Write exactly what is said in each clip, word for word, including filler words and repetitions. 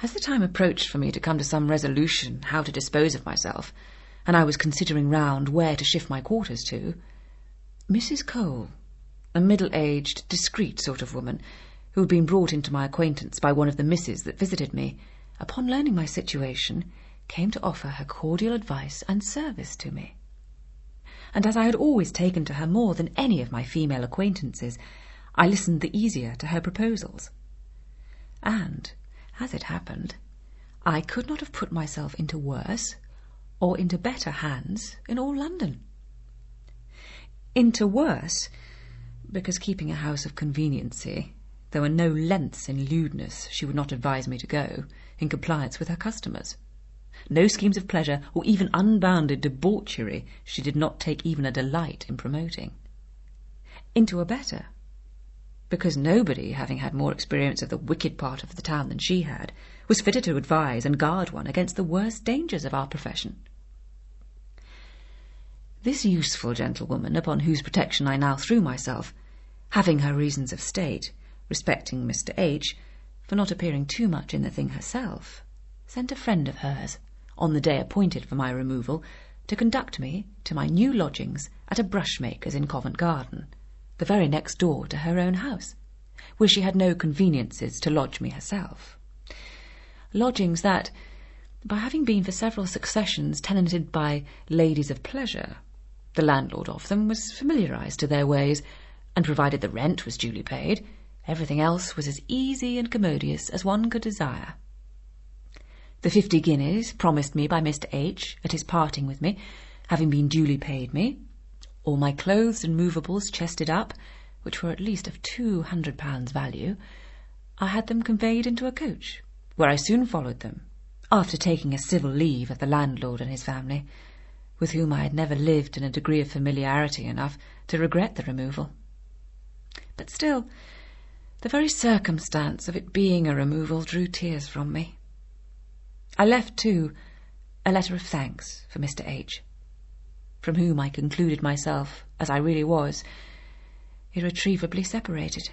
As the time approached for me to come to some resolution how to dispose of myself, and I was considering round where to shift my quarters to, Missus Cole, a middle-aged, discreet sort of woman, who had been brought into my acquaintance by one of the misses that visited me, upon learning my situation, came to offer her cordial advice and service to me. And as I had always taken to her more than any of my female acquaintances, I listened the easier to her proposals. And, as it happened, I could not have put myself into worse or into better hands in all London. Into worse, because keeping a house of conveniency, there were no lengths in lewdness she would not advise me to go, in compliance with her customers. No schemes of pleasure or even unbounded debauchery she did not take even a delight in promoting. Into a better, because nobody, having had more experience of the wicked part of the town than she had, was fitter to advise and guard one against the worst dangers of our profession. This useful gentlewoman, upon whose protection I now threw myself, having her reasons of state, respecting Mister H, for not appearing too much in the thing herself, sent a friend of hers, on the day appointed for my removal, to conduct me to my new lodgings at a brushmaker's in Covent Garden, the very next door to her own house, where she had no conveniences to lodge me herself. Lodgings that, by having been for several successions tenanted by ladies of pleasure, the landlord of them was familiarised to their ways, and provided the rent was duly paid, everything else was as easy and commodious as one could desire. The fifty guineas promised me by Mister H at his parting with me, having been duly paid me, all my clothes and movables chested up, which were at least of two hundred pounds value, I had them conveyed into a coach, where I soon followed them, after taking a civil leave of the landlord and his family, with whom I had never lived in a degree of familiarity enough to regret the removal. But still, the very circumstance of it being a removal drew tears from me. I left, too, a letter of thanks for Mister H, from whom I concluded myself, as I really was, irretrievably separated.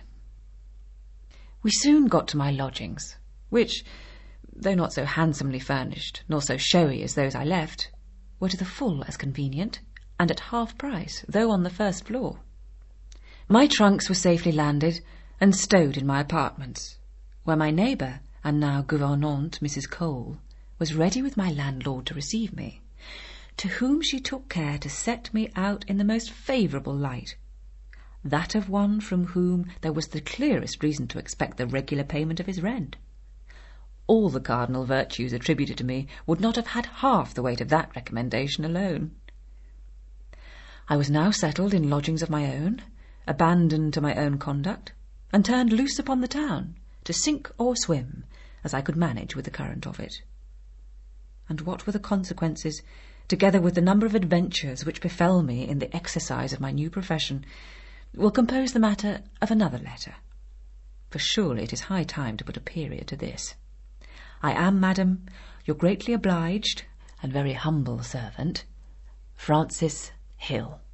We soon got to my lodgings, which, though not so handsomely furnished, nor so showy as those I left, were to the full as convenient, and at half price, though on the first floor. My trunks were safely landed and stowed in my apartments, where my neighbour and now gouvernante, Missus Cole, was ready with my landlord to receive me, to whom she took care to set me out in the most favourable light, that of one from whom there was the clearest reason to expect the regular payment of his rent. All the cardinal virtues attributed to me would not have had half the weight of that recommendation alone. I was now settled in lodgings of my own, abandoned to my own conduct, and turned loose upon the town, to sink or swim, as I could manage with the current of it. And what were the consequences, together with the number of adventures which befell me in the exercise of my new profession, will compose the matter of another letter. For surely it is high time to put a period to this. I am, madam, your greatly obliged and very humble servant, Francis Hill.